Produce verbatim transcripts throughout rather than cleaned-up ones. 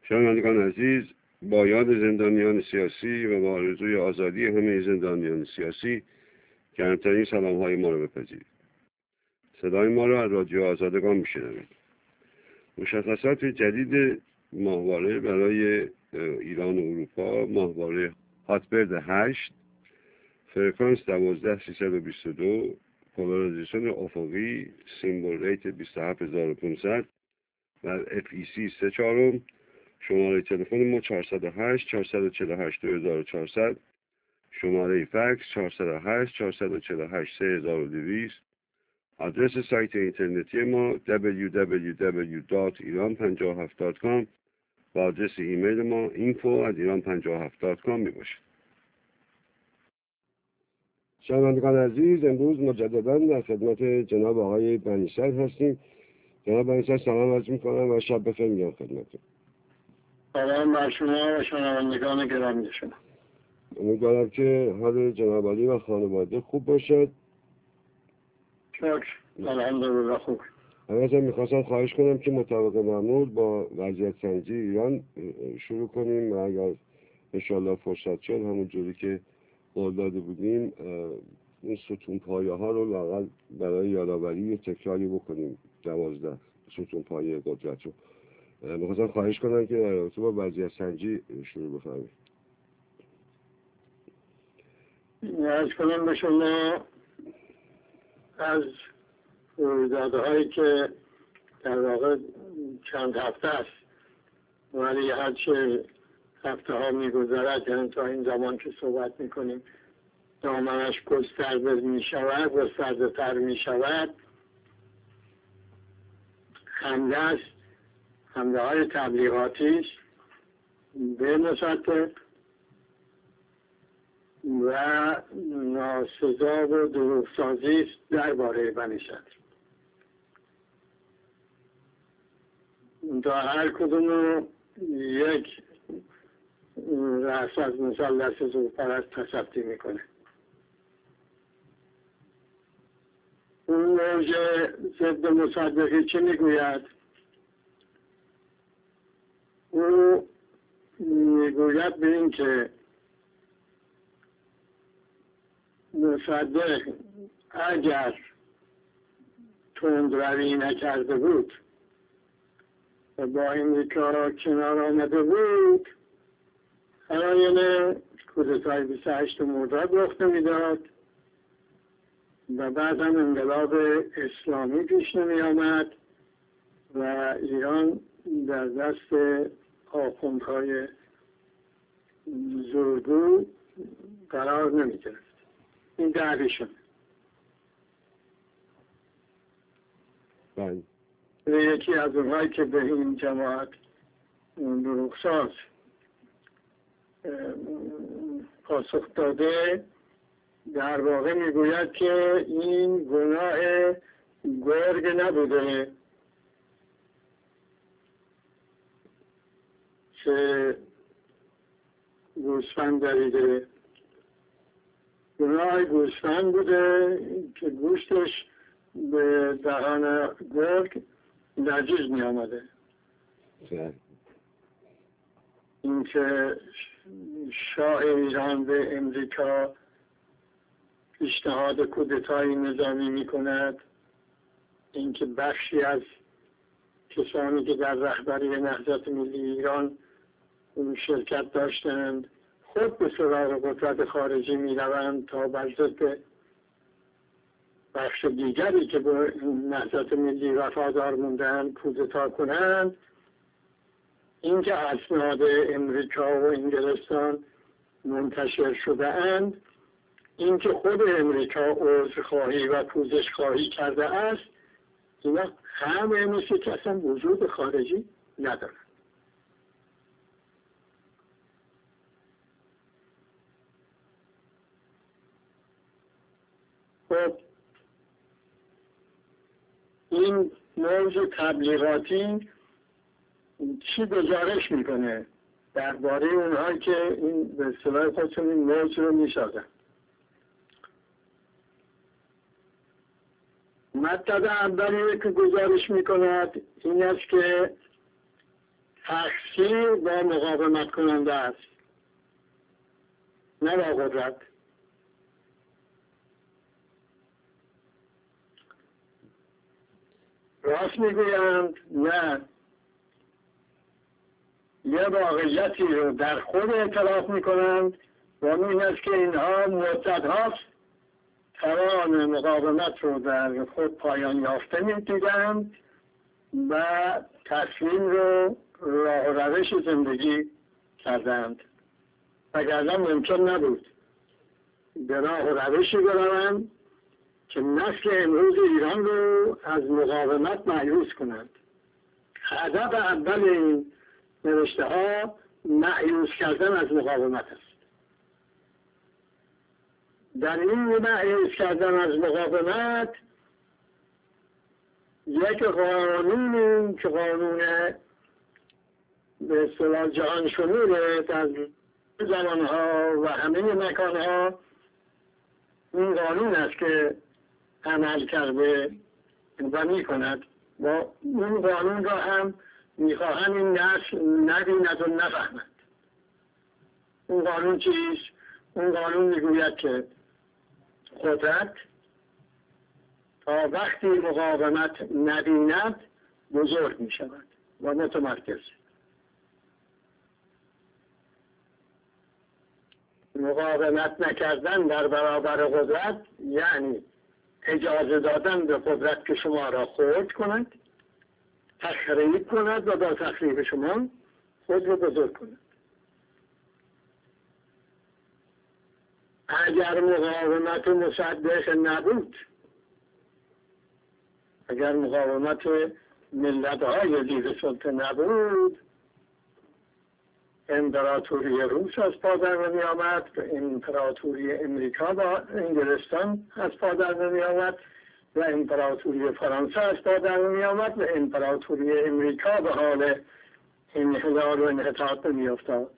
شنوندگان عزیز، با یاد زندانیان سیاسی و با آرزوی آزادی همه زندانیان سیاسی گرمترین سلام های ما را بپذیرید. صدای ما را از رادیو آزادگان میشنوید. مشخصات جدید ماهواره برای ایران و اروپا: ماهواره هاتبرد هشت، فرکانس دوازده سیصد و بیست و دو، پولاریزیشن افقی، سیمبل ریت بیست و هفت هزار و پانصد و اف ای سی سه چهارم. شماره تلفن ما چهارصد و هشت چهارصد و چهل و هشت دو هزار و چهارصد، شماره فکس چهارصد و هشت چهارصد و چهل و هشت سه هزار و دویست. آدرس سایت اینترنتی ما دبلیو دبلیو دبلیو دات ایران پنجاه و هفت دات کام و آدرس ایمیل ما اینفو ات ایران پنجاه و هفت دات کام می باشد. شنوندگان عزیز، امروز مجددا در خدمت جناب آقای بنی‌صدر هستیم. جناب بنی‌صدر سلام عرض می‌کنم و شب بخیر میگم خدمتتون. سلام بر شما و شنوندگان گرامی شما. امیدوارم که حال جناب عالی و خانواده خوب باشد. شکر، الحمدلله خوب. اول میخواستم خواهش کنم که مطابق معمول با وضعیت سنجی ایران شروع کنیم و اگر انشالله فرصت شد همون جوری که قول داده بودیم این ستون پایه ها رو لااقل برای یادآوری تکراری بکنیم. دوازده ستون پایه قدرت رو میخواستم خواهش کنم که در رابطه با وضعیت سنجی شروع بفرمایید. عرض کنم به شما از رویدادهای هایی که در واقع چند هفته است ولی هرچه هفته ها می گذرد، یعنی تا این زمان که صحبت می کنیم دامنش گسترده می شود، گسترده تر می شود. حمله است، حمله های تبلیغاتی است به مصدق و ناسزا و دروغسازی است درباره بنی‌صدر. تا هر کدوم رو یک رأس از مثلث زورپرست تصدی میکنه. اون موج ضد مصدقی چه میگوید؟ او میگوید به این که مصدق اگر تندروی نکرده بود و با امریکا کنار آمده بود، علایل کودتای بیست و هشتم مرداد رخ نمیداد و بعد هم انقلاب اسلامی پیش نمی آمد و ایران در دست آخوندهای زورگو قرار نمی گرفت. این دعویشون. بله. یکی از اونهایی که به این جماعت دروغساز پاسخ داده در واقع میگوید که این گناه گرگ نبوده که گوسفند دریده، گناه گوسفند بوده که گوشتش به دهان گرگ نجیز می آمده. این که شاه ایران به امریکا پیشنهاد کودتای نظامی می کند، این که بخشی از کسانی که در رهبری نهضت ملی ایران شرکت داشتند خود به سراغ قدرت خارجی می روند تا بر ضد بخش دیگری که به نهضت ملی وفادار موندند کودتا کنند. این که اسناد امریکا و انگلستان منتشر شده اند، این که خود امریکا عذرخواهی و پوزش خواهی کرده است، اینا همه مثل که اصلا وجود خارجی ندارد. خب این موضوع تبلیغاتی چی گزارش میکنه درباره اونهایی که این به اصطلاح خودشون این موضوع رو میسازن؟ مطلب اولیه که گزارش میکند این است که تقصیر با مقاومت کننده است، نه با قدرت. راست میگویند نه، یه واقعیتی رو در خود اعتراف میکنند و این است که اینها مدت هاست توان مقاومت رو در خود پایان یافته میدیدند و تصمیم رو راه و روش زندگی کردند. وگرنه ممکن نبود به راه و روشی بروند که نسل امروز ایران رو از مقاومت مایوس کنند. هدف اول این نوشته ها مایوس کردن از مقاومت است. در این مایوس کردن از مقاومت یک قانونی که قانون به اصطلاح جهان شموله در زمانها و همه مکانها، این قانون است که عمل کرده و می کند و این قانون را هم میخواهند این نسل نبیند و نفهمد. اون قانون چیست؟ اون قانون میگوید که قدرت تا وقتی مقاومت نبیند بزرگ می شود و متمرکز. مقاومت نکردن در برابر قدرت یعنی اجازه دادن به قدرت که شما را خرد کند، تخریب کند و با تخریب شما خود را بزرگ کند. اگر مقاومت مصدق نبود، اگر مقاومت ملت‌های زیر سلطه نبود، امپراتوری روس از پا در نمی آمد و امپراتوری امریکا و انگلستان از پا در نمی آمد و امپراتوری فرانسه از پا در نمی آمد و امپراتوری امریکا به حال انحلال و انحطاط نمی افتاد.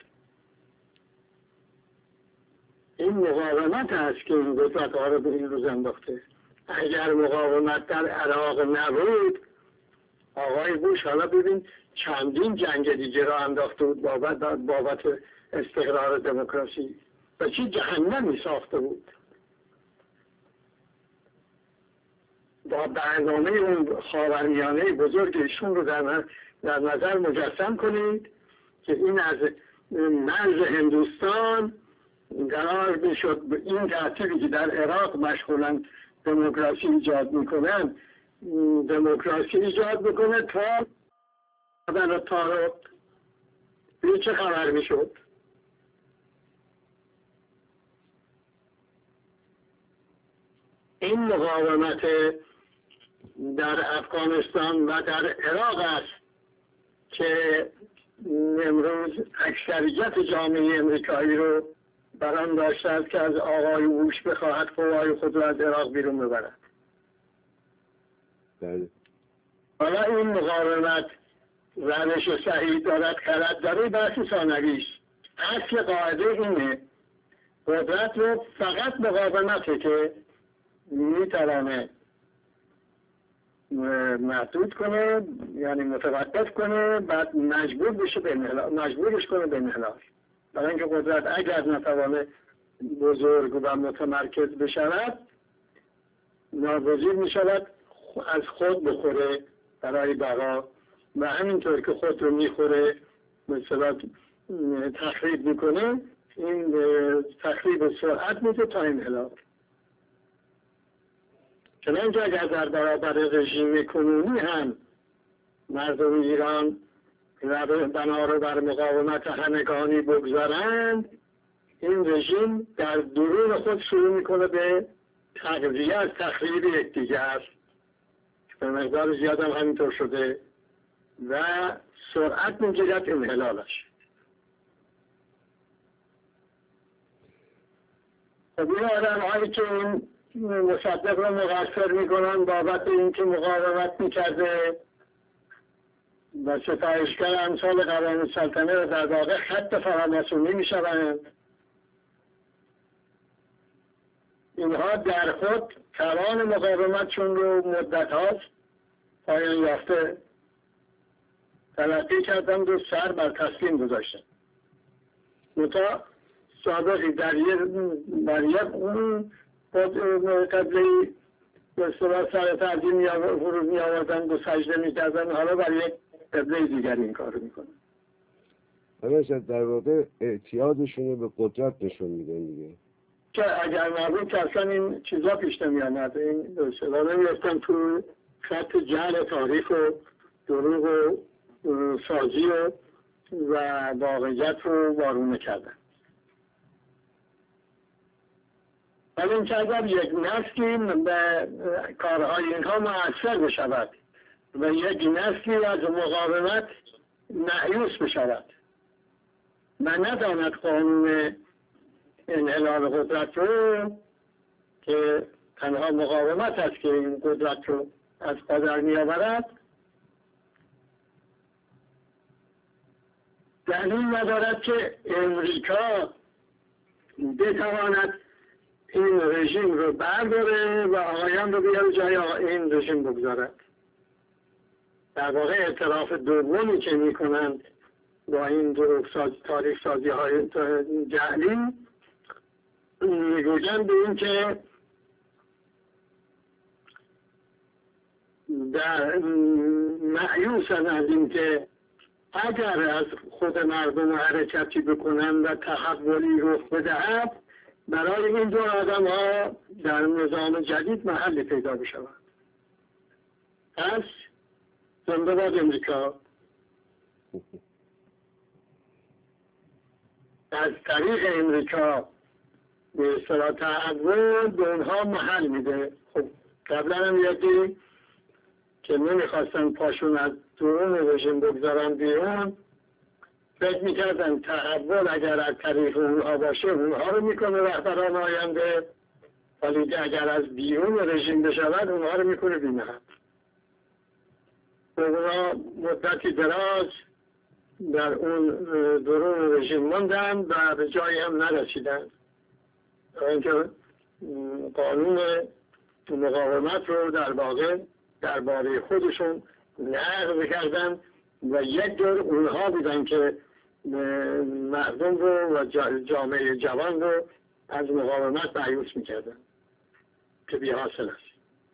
این مقاومت است که این قدرت ها رو به این روز انداخته. اگر مقاومت در عراق نبود، آقای بوش حالا ببین چندین جنگ دیگه را انداخته بود بابت بابت استقرار دموکراسی و چی جهنمی ساخته بود. با برنامه اون خاورمیانه بزرگ ایشون رو در در نظر مجسم کنید که این از مرز هندوستان قرار میشد این ترتیبی که در عراق مشغولن دموکراسی ایجاد میکنن، دموکراسی ایجاد میکنه تا در تارق این چه خبر میشد؟ این مقاومت در افغانستان و در عراق است که امروز اکثریت جامعه امریکایی رو بران داشته است که از آقای بوش بخواهد قوای خود را از عراق بیرون ببرد. بله. حالا این مقاومت روش صحیح دارد خرد داره بحث ثانوی است. اصل قاعده اینه قدرت رو فقط مقاومته که میتوانه محدود کنه، یعنی متوقف کنه، بعد مجبور بشه به انحلال، مجبورش کنه به انحلال. برای اینکه قدرت اگر نتوانه بزرگ و متمرکز بشود، ناگزیر می شود از خود بخوره برای بقا و همینطور که خود رو میخوره مثلا تخریب میکنه، این تخریب سرعت میده تا انحلال. چنانچه اگر در برابر رژیم کنونی هم مردم ایران بنا رو بر مقاومت همگانی بگذارند، این رژیم در درون خود شروع میکنه به تغذیه از تخریب یکدیگر که به مقدار زیاد هم همینطور شده و سرعت میگیرد انحلالش. خب این آدم هایی که این مصدق رو مقصر میکنن بابت اینکه مقاومت میکرده و ستایشگر امثال قوام سلطنه رو در واقع خط فراماسونی میشوند، اینها در خود توان مقاومتشون رو مدت هاست پایان یافته تلقی کردند و سر بر تسلیم گذاشتند. متا سابقی در یک در یک اون قبلی به اصطلاح سر تعظیم فرود می آوردند و سجده می کردند، حالا بر یک قبله دیگر این کار رو می کنند. همه در واقع اعتیادشون رو به قدرت نشون میدن دیگه، که اگر نبود که اصلا این چیزا پیش نمی آمد، این به اصطلاح نمی‌افتن تو خط جعل تاریخ و دروغ و سازی و و واقعیت رو وارونه کردن. ولی این که اگر یک نسلی به کارهای اینها مؤثر بشود و یک نسلی از مقاومت مایوس بشود و نداند قانون انحلال قدرت رو که تنها مقاومت است که این قدرت رو از قدر می آورد، دلیل ندارد که امریکا بتواند این رژیم رو برداره و آقایان رو بیاره جای این رژیم بگذارد. در واقع اعتراف دومی که می کنند با این دروغ ساز تاریخ سازی های جعلی، میگویند به این که در مایوسن از این که اگر از خود مردم حرکتی بکنند و تحولی رخ بدهد، برای این دو آدم ها در نظام جدید محلی پیدا بشود. پس زنده باد امریکا. از طریق امریکا به اصطلاح تحول به اونها محل میده. خب قبلا هم یادی که نمیخواستن پاشون از درون رژیم بگذارن بیرون، فکر میکردن تحول اگر از طریق اونها باشه اونها رو میکنه رهبران آینده، ولی اگر از بیرون رژیم بشود اونها رو میکنه بی‌محل. اونها مدتی دراز در اون درون رژیم موندن و به جایی هم نرسیدن، اینکه قانون مقاومت رو در واقع درباره خودشون نقض کردن و یک دور اونها بودن که مردم رو و جامعه جوان رو از مقاومت مایوس میکردن که بی حاصل است.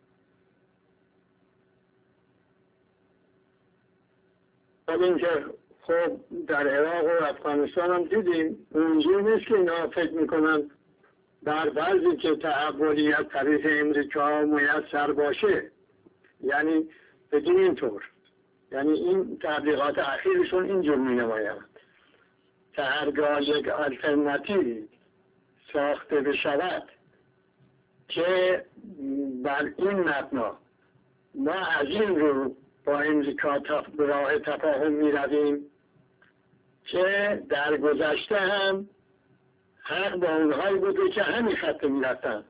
خب اینکه خب در عراق و افغانستان هم دیدیم اونجور نیست که اینا فکر میکنن در فرضی که تحولی از طریق امریکا میسر باشه، یعنی بگیم اینطور، یعنی این تبلیغات اخیرشون اینجور می نمایند که هرگاه یک آلترناتیوی ساخته بشود که بر این مبنا ما از این رو با امریکا به راه تفاهم می رویم که در گذشته هم حق با اونهایی بوده که همین خط می رفتن.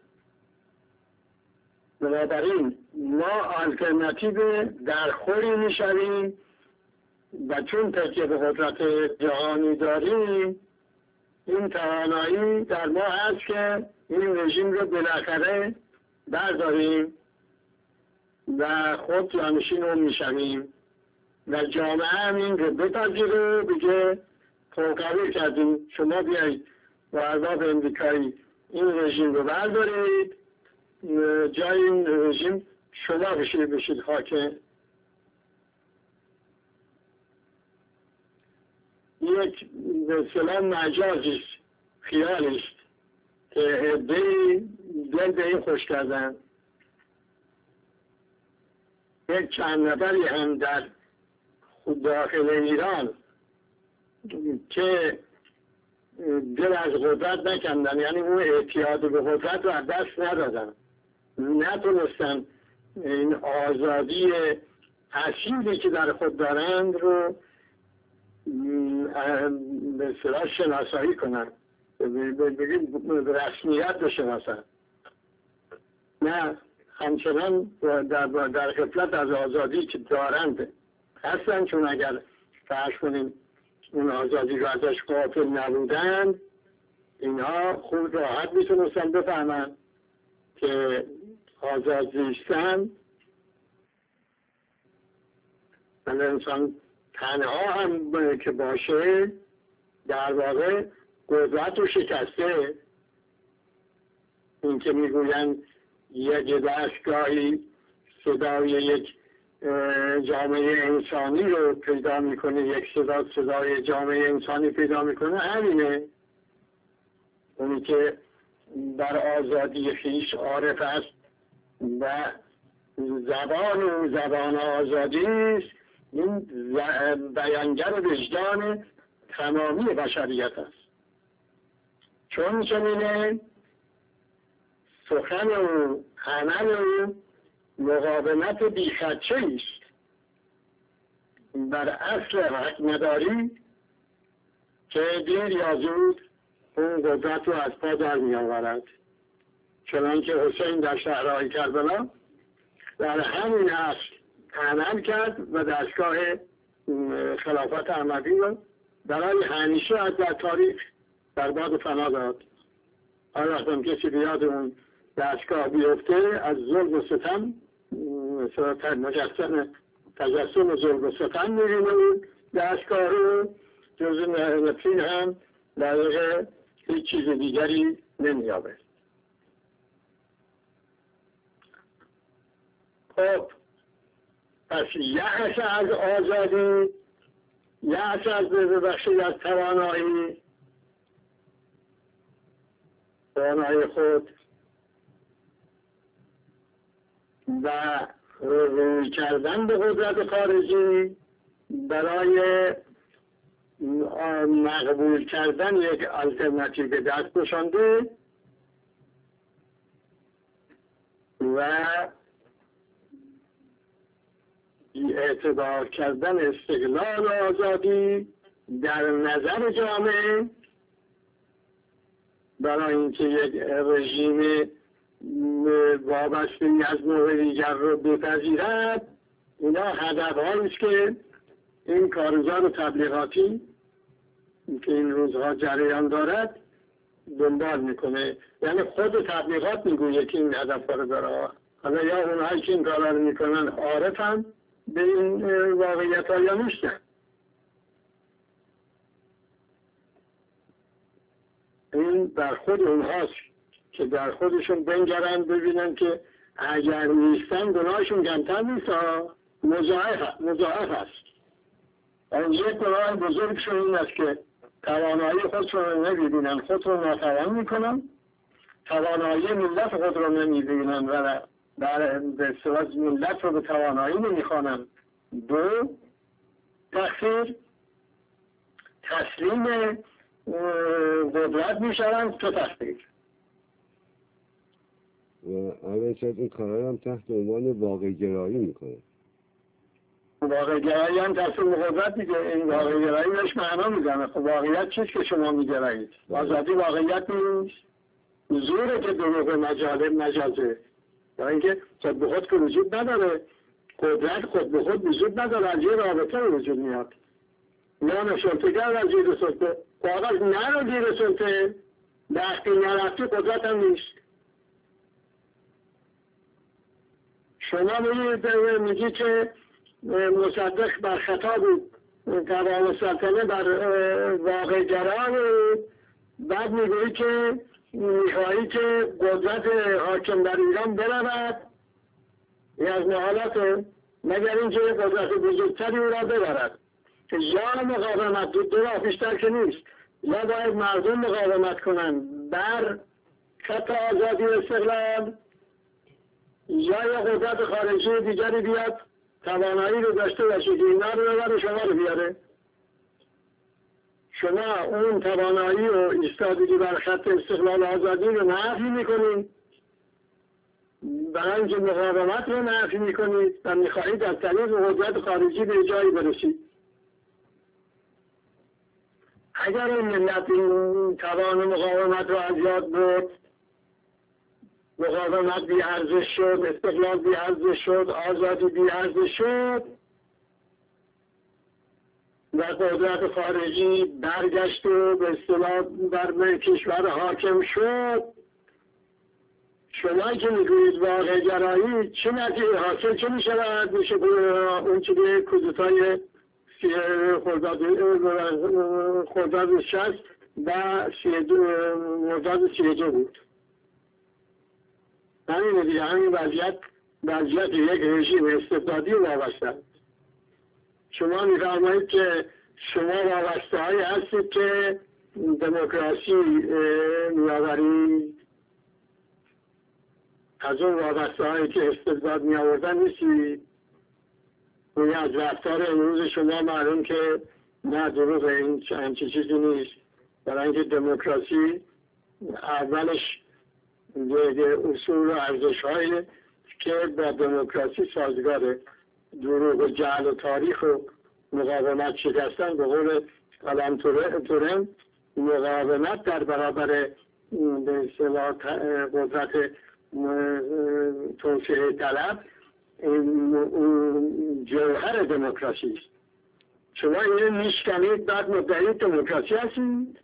بنابراین ما آلترناتیو در خوری می شویم و چون تکیه به قدرت جهانی داریم، این توانایی در ما هست که این رژیم رو بالاخره برداریم و خود جانشین رو می شویم و جامعه هم این رو بپذیره، بگه قبول کردیم شما بیایید با احزاب امریکایی این رژیم رو بردارید، جای این رژیم شما بشید بشید حاکم. یک به اصطلاح مجازی است، خیالی است که عده‌ای دل به این خوش کردن. یک چند نفری هم در خود داخل ایران که دل از قدرت نکندن، یعنی اون اعتیاد به قدرت رو از دست ندادن، نتونستن این آزادی اصیلی که در خود دارند رو به اصطلاح شناسایی کنن، بگیم رسمیت بشناسن، نه همچنان در, در غفلت از آزادی که دارند هستن. چون اگر فرض کنیم اون آزادی رو ازش غافل نبودن، اینها خوب راحت میتونستن بفهمن که آزاد زیستن، من انسان تنها هم که باشه در واقع قدرت رو شکسته. این که میگوین یک دستگاهی صدای یک جامعه انسانی رو پیدا میکنه، یک صدا صدای جامعه انسانی پیدا میکنه، همینه. اونی که بر آزادی خویش عارف است و زبان و زبان آزادی است، این بیانگر وجدان تمامی بشریت است. چون چنینه سخن و عمل و مقاومت بیخدشه است بر اصل حق مداری که دیر یا زود اون قدرت رو از پا در می آورد. چنانکه حسین در شهرهای کربلا در همین اصل عمل کرد و دستگاه خلافت احمدی رو برای همیشه از در تاریخ برباد و فنا داد. هر وقت هم کسی بیاد اون دستگاه بیفته از ظلم و ستم مجسم تجسم ظلم و ستم می‌بینه اون دستگاه رو، جز نفرین هم در واقع هیچ چیز دیگری نمی‌یابد. خب پس یأس از آزادی، یأس از ببخشید از توانایی توانایی خود و روی کردن به قدرت خارجی برای مقبول کردن یک آلترناتیو به دست گشانده و اعتبار کردن استقلال و آزادی در نظر جامعه برای اینکه یک رژیم وابسته از نوع دیگر رو بپذیرد. اینا هدف هاییست که این کارزار تبلیغاتی که این روزها جریان دارد دنبال میکنه. یعنی خود تبلیغات میگوید که این هدف رو داره. حالا یا اونهایی که این کارا رو میکنن عارفن به این واقعیت ها یا نیستن. این در خود اونهاست که در خودشون بنگرن ببینن که اگر نیستن گناهشون کمتر نیست، مضاعف مضاعف است. اون یک گناه بزرگشون این است که توانایی خودشون رو نمیبینن، خود رو ناتوان میکنن، توانایی ملت خود رو نمیبینن و در به صورت ملت رو به توانایی نمیخوانن. دو، تقصیر تسلیم قدرت میشوند تو تقصیر. و اول شاید این کارها هم تحت عنوان واقع گرایی میکنه. واقع گرایی هم تسلیم قدرت دیگه. این واقع گرایی بهش معنا میزنه. خب واقعیت چیست که شما میگرایید؟ آزادی واقعیت نیست. زوره که دروغ مجاله مجازه. یا اینکه خود به خود که وجود نداره. قدرت خود به خود وجود نداره، از یه رابطه وجود میاد. نام سلطه‌گر از زیر سلطه، کاغذ نرو زیر سلطه، وقتی نرفتی قدرت هم نیست. شما میگی که مصدق بر خطا بود، توان سلطنه بر واقع گران، بعد میگویی که میخواهی که قدرت حاکم در ایران برود، این از محالات مگر اینکه قدرت بزرگتری او را ببرد. یا مقاومت دو, دو راه بیشتر که نیست. یا باید مردم مقاومت کنند بر خط آزادی و استقلال، یا یا قدرت خارجی دیگری بیاد توانایی رو داشته باشه که اینا رو ببره شما رو بیاره. شما اون توانایی و ایستادگی بر خط استقلال آزادی رو نفی میکنید، برای اینکه مقاومت رو نفی میکنید و میخواهید از طریق قدرت خارجی به جایی برسید. اگر این ملت این توان مقاومت رو از یاد برد، مقاومت بی ارزش شد، استقلال بی ارزش شد، آزادی بی ارزش شد و قدرت خارجی برگشت و به اصطلاح بر کشور حاکم شد، شما که میگویید واقع گرایی چه نتیجه حاصل چه میشود؟ میشه اون چه به کودتای خرداد خرداد شصت و مرداد سی و دو بود. همین دیگه، همین وضعیت وضعیت یک رژیم استبدادی وابسته. شما می‌فرمایید که شما وابسته هایی هستید که دموکراسی می‌آورید، از اون وابسته هایی که استبداد می‌آوردن نیستید. اون از رفتار امروز شما معلوم که نه، دروغ، این همچین چیزی نیست. برای اینکه دموکراسی اولش اصول و ارزش‌هایی که با دموکراسی سازگاره، دروغ و جهل و تاریخ و مقاومت شکستن، به قول قلم تورن، مقاومت در برابر به اصطلاح قدرت توسعه طلب جوهر دموکراسی است. شما اینو میشکنید بعد مدعی دموکراسی هستید؟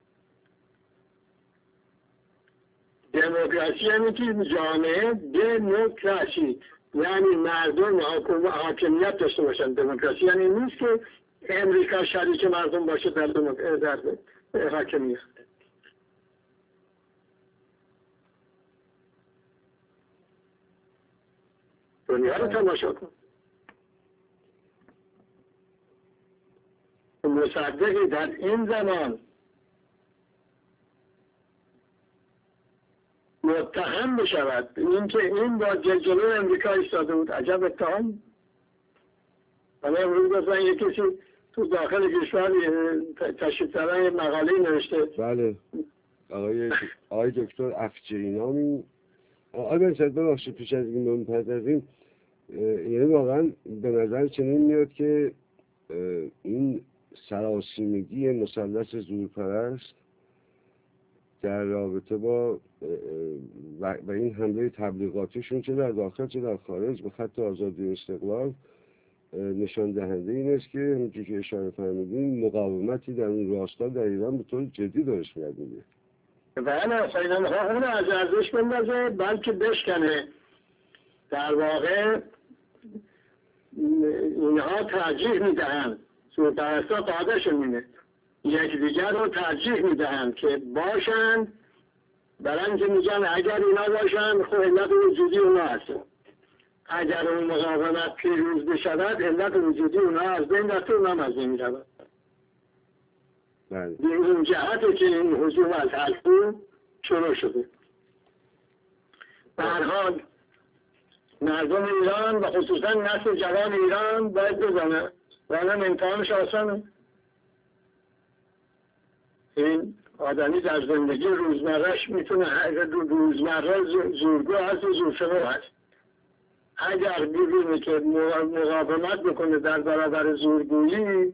دموکراسی یعنی که جامعه دموکراسی، یعنی مردم حاکمیت داشته باشند. دموکراسی یعنی نیست که امریکا شریک مردم باشه در, در حاکمیت. دنیا رو تماشا کن. مصدقی در این زمان متهم بشود اینکه این با جلو امریکا ایستاده بود، عجب اتهام. حالا امروز مثلا یک کسی تو داخل کشور تشریف دارن یه مقاله نوشته. بله، آقای آقای دکتر افجرینامی. آقای بنسد ببخشید پیش از این بپردازیم، یعنی واقعا به نظر چنین میاد که این سراسیمگی مثلث زورپرست در رابطه با و این حمله تبلیغاتیشون چه در داخل چه در خارج به خط آزادی و استقلال نشان دهنده این است که همونجور که اشاره فرمودین مقاومتی در اون راستا در ایران به طور جدی داشت میاد میگه. بله، خیلی نمیخواه اون از ارزش بندازه بلکه بشکنه. در واقع اینها ترجیح میدهند، زورپرستا قاعده‌شون اینه، یکدیگر رو ترجیح میدهند که باشند، برای اینکه میگن اگر اینا باشند خب علت وجودی اونا هست. اگر اون مقاومت پیروز بشود علت وجودی اونا از بین رفته، اونا هم از بین میرود. بله. به این جهته که این هجوم از حلقو شروع شده. به هر حال مردم ایران و خصوصا نسل جوان ایران باید بزنه و الان امتحانش آسانه. این آدمی در زندگی روزمرهش میتونه روزمره زورگو هست و زورشنو هست. اگر ببینه که مقاومت بکنه در برابر زورگویی،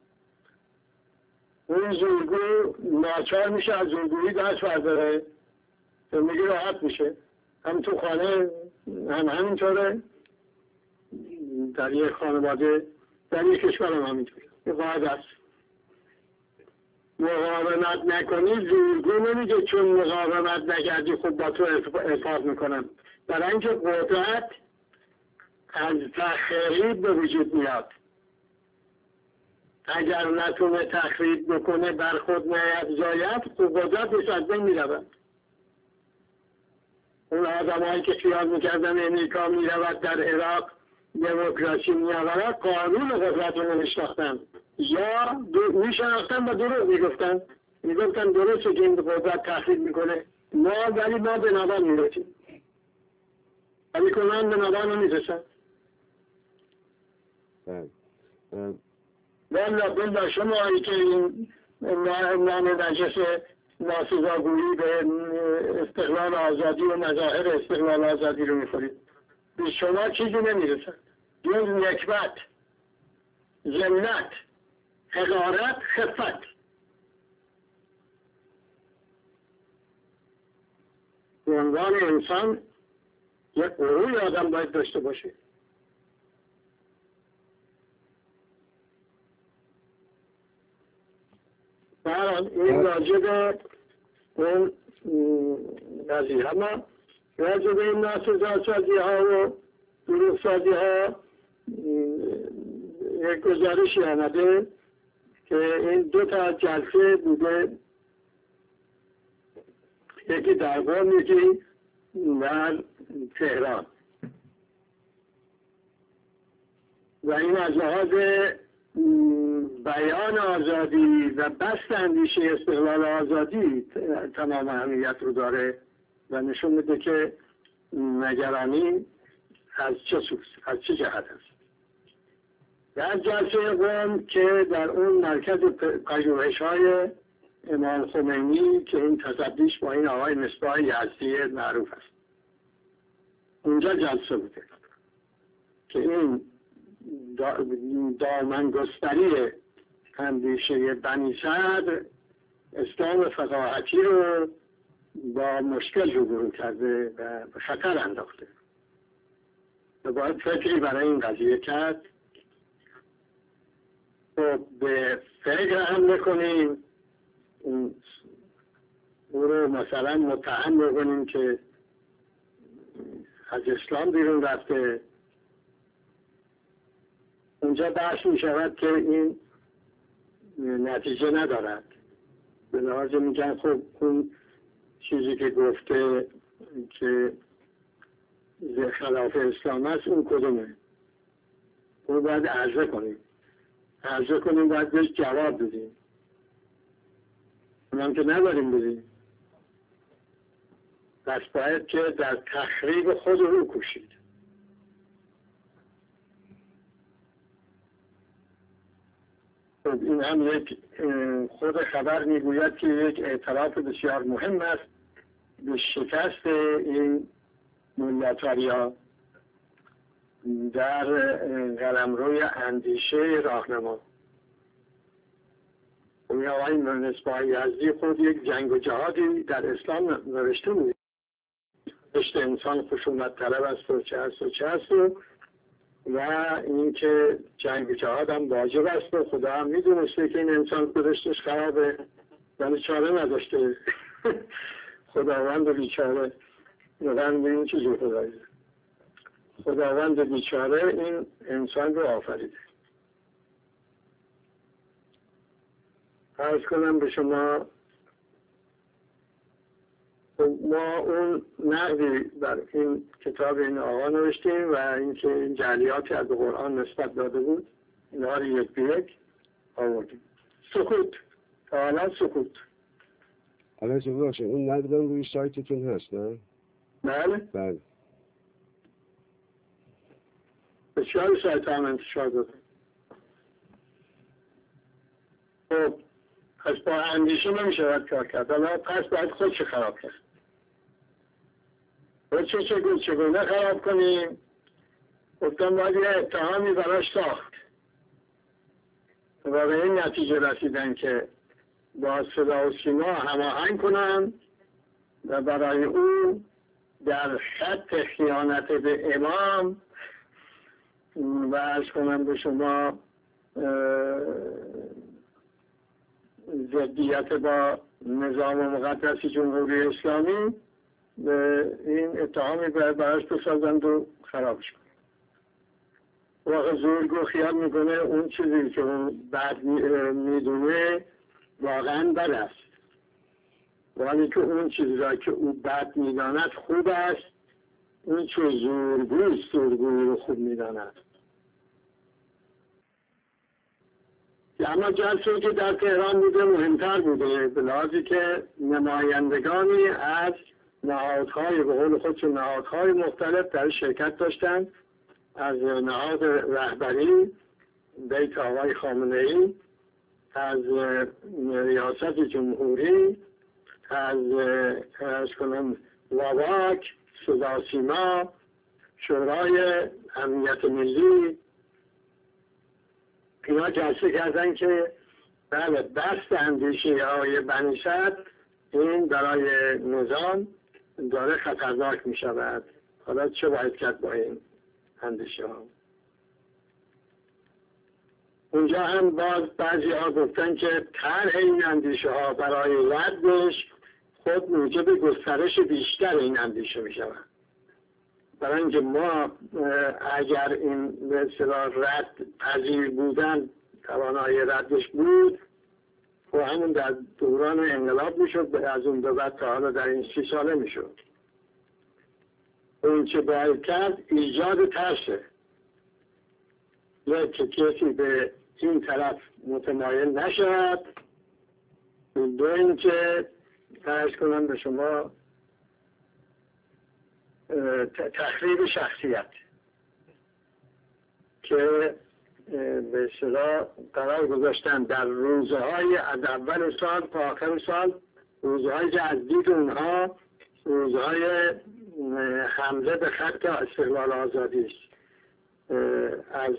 اون زورگو ناچار میشه از زورگویی دست برداره، زندگی راحت میشه. هم تو خانه هم همینطوره، در یک خانواده، در یک کشور هم همینطوره. یه قاعده است. مقاومت نکنی زورگو نمیگه چون مقاومت نکردی خب با تو ارتباط میکنم. برای اینکه قدرت از تخریب به وجود میاد. اگر نتونه تخریب بکنه بر خود نیفزاید خب قدرت نیست، از بین میرود. اون آدم هایی که خیال میکردن امریکا میرود در عراق دموکراسی میآورد، قانون قدرت رو نمیشناختن یا میشناختن و دروغ میگفتن. میگفتن درسته که این قدرت تخریب میکنه، ما ولی ما به نوان میرسیم، ولی کنان به نوان رو میرسن. والا بلا شما هایی که این نام نجس ناسزاگویی به استقلال آزادی و مظاهر استقلال آزادی رو میخورید، به شما چیزی نمیرسن جز نکبت، ذلت، حقارت، خفت. به عنوان انسان یک غروری آدم باید داشته باشه. برحال این راجب اون قضیه، اما راجب این ناسزا سازی ها و دروغ سازی ها یک گزارشی آمده که این دو تا جلسه بوده، یکی در قم، یکی در تهران، و این از لحاظ بیان آزادی و بست اندیشه استقلال آزادی تمام اهمیت رو داره و نشون میده که نگرانی از چه سوز، از چه جهت است. در جلسه قم که در اون مرکز پژوهش‌های امام خمینی که این تصدیش با این آقای مصباح یزدی معروف است، اونجا جلسه بوده که این دامنگستری اندیشه بنی صدر اسلام فقاهتی رو با مشکل روبرو کرده و به خطر انداخته و باید فکری برای این قضیه کرد و به فکر حمله کنیم، او رو مثلا متهم بکنیم که از اسلام بیرون رفته. اونجا بحث می شود که این نتیجه ندارد، به لحاظ میگن خب اون چیزی که گفته که خلاف اسلام است اون کدومه، اون باید عرضه کنیم عرضه کنیم باید بهش جواب بدیم، اونم که نداریم بدیم، پس باید که در تخریب خود رو کوشید. این هم یک خود خبر میگوید که یک اعتراف بسیار مهم است به شکست این ملت‌ها در قلمروی اندیشه راهنما. اون آقای مصباح یزدی خود یک جنگ و جهادی در اسلام نوشته بود، نوشته انسان خشونت طلب است و چه است و چه است و این که جنگ و جهاد هم واجب است و خدا هم میدونسته که این انسان گذشتش خرابه ولی چاره نداشته. خداوند بیچاره نگن به این چیزی خدایی خداوند بیچاره این انسان رو آفریده. عرض کنم به شما ما اون نقدی بر این کتاب این آقا نوشتیم و اینکه این جعلیاتی از قرآن نسبت داده بود اینها رو یک به یک آوردیم. سکوت تا حالا سکوت. حالا چه باشه اون نقدم روی سایتتون هست نه؟ بله؟ بله. بسیار سایت هم انتشار داده. خب پس با اندیشه نمیشود کار کرد، حالا پس باید خودش خراب کرد. و چه چگونه چگونه خراب کنیم؟ گفتم باید یه اتهامی براش ساخت و به این نتیجه رسیدن که با صدا و سیما هماهنگ کنن و برای او در خط خیانت به امام و عرض کنم به شما ضدیت با نظام مقدس جمهوری اسلامی به این اتهامی براش بسازند و خرابش کنند. واقع زورگو خیال میکنه اون چیزی که اون بد میدونه واقعا بد است، ولی که اون چیزی را که او بد میداند خوب است، اون چه زورگوست زورگوی رو خوب میداند. اما جلسه که در تهران بوده مهمتر بوده به لحاظی که نمایندگانی از نهادهای به قول خودشون نهادهای مختلف در شرکت داشتند، از نهاد رهبری بیت آقای خامنه‌ای، از ریاست جمهوری، از از کنم واواک، صدا سیما، شورای امنیت ملی، اینا جلسه کردن که بله بست اندیشه های بنی صدر این برای نظام داره خطرناک می شود. حالا چه باید کرد با این اندیشه ها؟ اونجا هم باز بعضی ها گفتن که طرح این اندیشه ها برای ردش خود موجب گسترش بیشتر این اندیشه می شود برای اینکه ما اگر این به اصطلاح رد پذیر بودن توانایی ردش بود و همون در دوران انقلاب میشد، از اون به بعد تا حالا در این سی ساله میشد. اون چه باید کرد ایجاد ترسه، که کسی به این طرف متمایل نشد. دو اینکه فرض کنم به شما تخریب شخصیت که به اصطلاح قرار گذاشتن در روزهای از اول سال تا آخر سال، روزهایی که از دید اونها روزهای حمله به خط استقلال آزادی است. از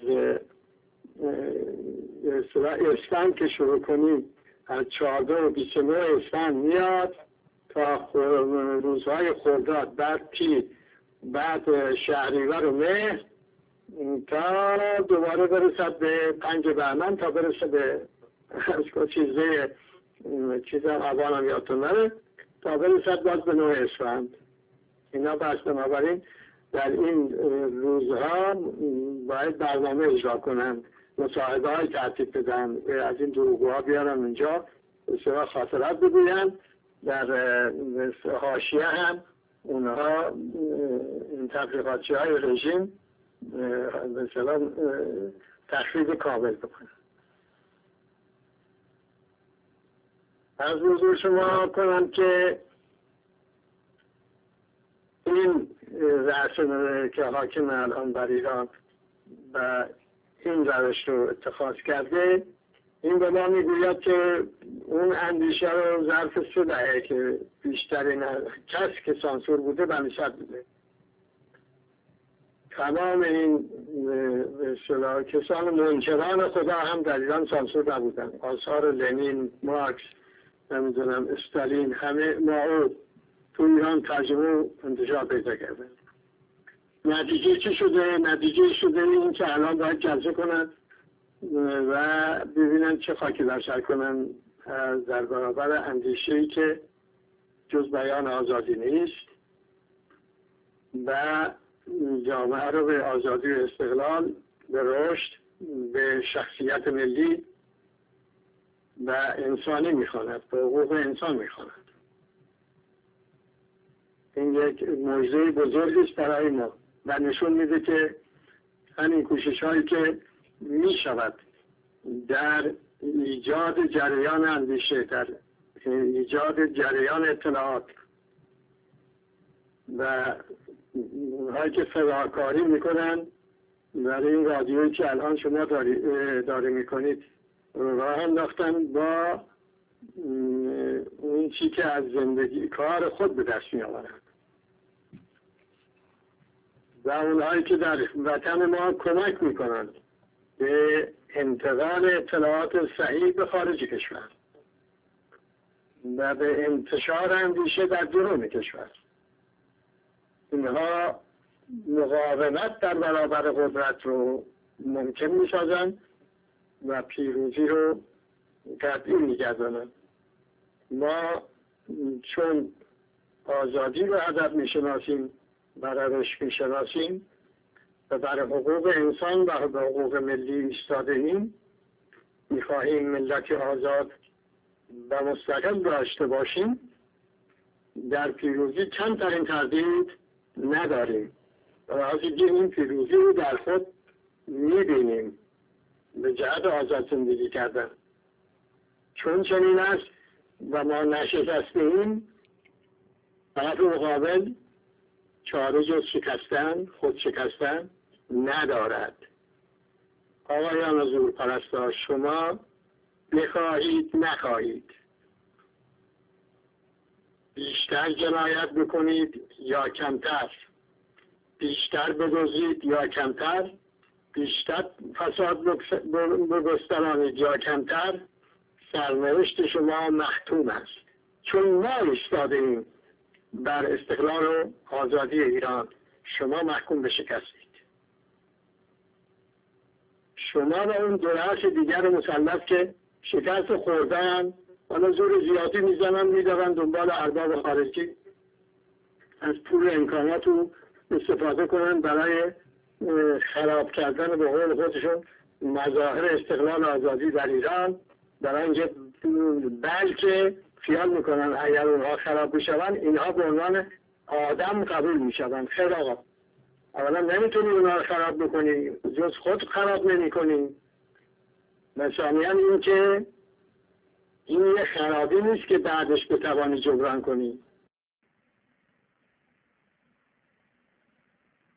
اسفند که شروع کنیم، از چهارده و بیست و نه اسفند میاد تا روزهای خرداد، بعد تیر، بعد شهریور و مهر، تا دوباره برسد به پنج بهمن، تا برسه به چیزه چیزم اوانم یادتون نره، تا برسد باز به نه اسفند. اینا بس. بنابراین در این روزها باید برنامه اجرا کنند، مصاحبه های ترتیب بدن، از این دروغگوها بیارن اینجا، بسیار خاطرات بگوین. در حاشیه هم اونها این تبلیغاتچی های رژیم مثلا تخریب کامل بکنن. از حضور شما کنم که این رأس که حاکم الان بر ایران و این روش رو اتخاذ کرده، این به ما میگوید که اون اندیشه رو ظرف سه دهه که بیشترین کس که سانسور بوده بنیشد بوده. تمام این کسان منکران خدا هم در ایران سانسور نبودن. آثار لنین، مارکس، نمیدونم استالین، همه ماو تو ایران ترجمه انتشار پیدا کردن. نتیجه چی شده؟ نتیجه شده این که الان باید جلسه کنن و ببینن چه خاکی در سر کنن در برابر اندیشه‌ای که جز بیان آزادی نیست و جامعه رو به آزادی و استقلال، به رشد، به شخصیت ملی و انسانی میخواند، به حقوق انسان میخواند. این یک معجزه بزرگی است برای ما و نشون میده که همین کوشش هایی که می شود در ایجاد جریان اندیشه، در ایجاد جریان اطلاعات و اونهایی که فداکاری میکنن برای این رادیویی که الان شما داری, داری میکنید راه انداختن با اون چی که از زندگی کار خود به دست می آورن و اونهایی که در وطن ما کمک میکنن به انتقال اطلاعات صحیح به خارج کشور و به انتشار اندیشه در درون کشور. اینها مقاومت در برابر قدرت رو ممکن میسازن و پیروزی رو قطعی میگردانن. ما چون آزادی رو هدف میشناسیم، برای رشد میشناسیم و برای حقوق انسان و به حقوق ملی ایستاده ایم، میخواهیم ملت آزاد و مستقل داشته باشیم، در پیروزی کمترین تردید نداریم و از این پیروزی رو در خود میبینیم به جهت آزاد زندگی کردن. چون چنین است و ما نشکسته ایم، طرف مقابل چاره جز شکستن، خود شکستن ندارد. آقایان زورپرستا، شما بخواهید نخواهید، بیشتر جنایت بکنید یا کمتر، بیشتر بدزدید یا کمتر، بیشتر فساد بگسترانید یا کمتر، سرنوشت شما محتوم است. چون ما ایستاده ایم بر استقلال و آزادی ایران، شما محکوم به شکستید. شما و اون دو رأس دیگر مسلط که شکست خوردن، حالا زور زیادی میزنن، میدارن دنبال ارباب خارجی، از پول امکانات و استفاده کنن برای خراب کردن به قول خودشون مظاهر استقلال آزادی در ایران، برای اینکه بلکه خیال میکنن اگر اونها خراب بشون اینها به عنوان آدم قبول میشون. خیر آقا، اولا نمیتونی اونها رو خراب بکنی، جز خود خراب نمی کنی. و ثانیاً این که این یه خرابی نیست که بعدش بتوانی جبران کنی.